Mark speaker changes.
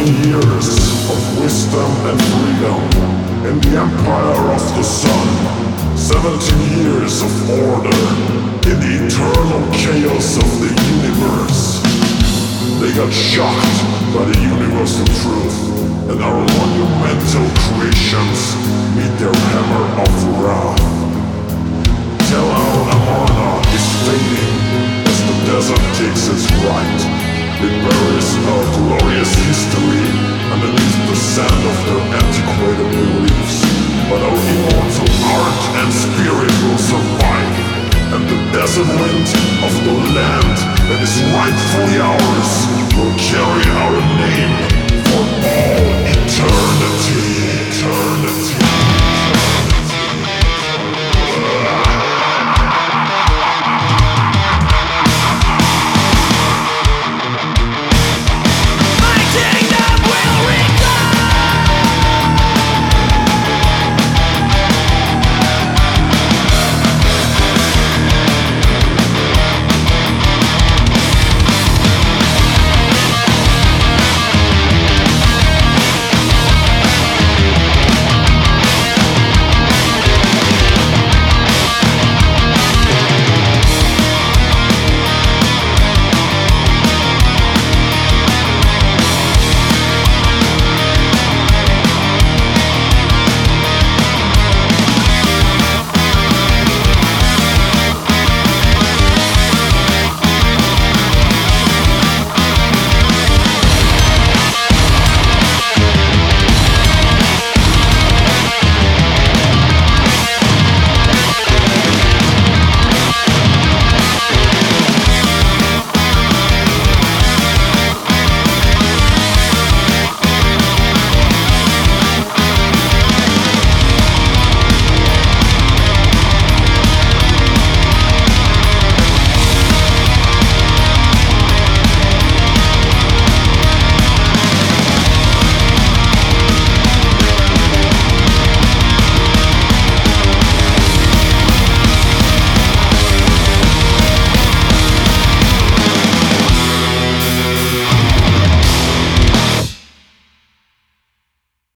Speaker 1: years of wisdom and freedom in the empire of the sun. 17 years of order in the eternal chaos of the universe. They got shocked by the universal truth, and our monumental creations meet their hammer of wrath. Tel Amarna is fading as the desert takes its right. It buries our glorious history underneath the sand of their antiquated beliefs. But our immortal art and spirit will survive, and the desert wind of the land that is rightfully ours